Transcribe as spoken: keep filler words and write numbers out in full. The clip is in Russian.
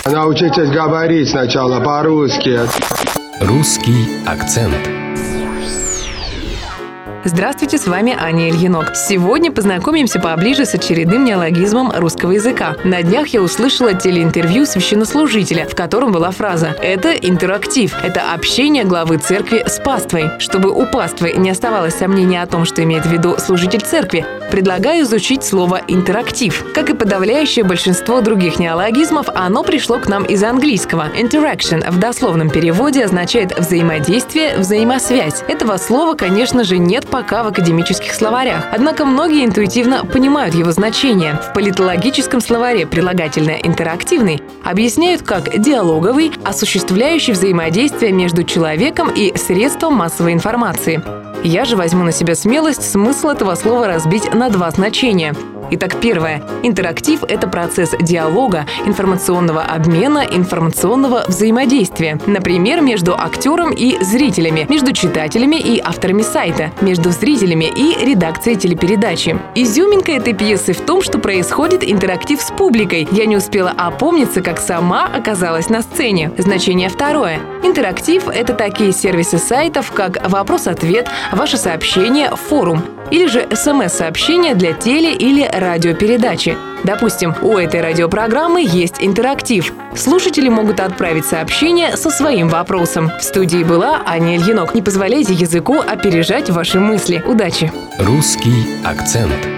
Научитесь говорить сначала по-русски. Русский акцент. Здравствуйте, с вами Аня Ильинок. Сегодня познакомимся поближе с очередным неологизмом русского языка. На днях я услышала телеинтервью священнослужителя, в котором была фраза «Это интерактив, это общение главы церкви с паствой». Чтобы у паствы не оставалось сомнения о том, что имеет в виду служитель церкви, предлагаю изучить слово «интерактив». Как и подавляющее большинство других неологизмов, оно пришло к нам из английского. Interaction в дословном переводе означает «взаимодействие», «взаимосвязь». Этого слова, конечно же, нет пока в академических словарях. Однако многие интуитивно понимают его значение. В политологическом словаре прилагательное «интерактивный» объясняют как диалоговый, осуществляющий взаимодействие между человеком и средством массовой информации. Я же возьму на себя смелость смысл этого слова разбить на два значения. Итак, первое. Интерактив – это процесс диалога, информационного обмена, информационного взаимодействия. Например, между актером и зрителями, между читателями и авторами сайта, между зрителями и редакцией телепередачи. Изюминка этой пьесы в том, что происходит интерактив с публикой. Я не успела опомниться, как сама оказалась на сцене. Значение второе. Интерактив – это такие сервисы сайтов, как вопрос-ответ, ваше сообщение, форум. Или же смс-сообщения для теле- или радиопередачи. Допустим, у этой радиопрограммы есть интерактив. Слушатели могут отправить сообщение со своим вопросом. В студии была Аня Ильинок. Не позволяйте языку опережать ваши мысли. Удачи! Русский акцент.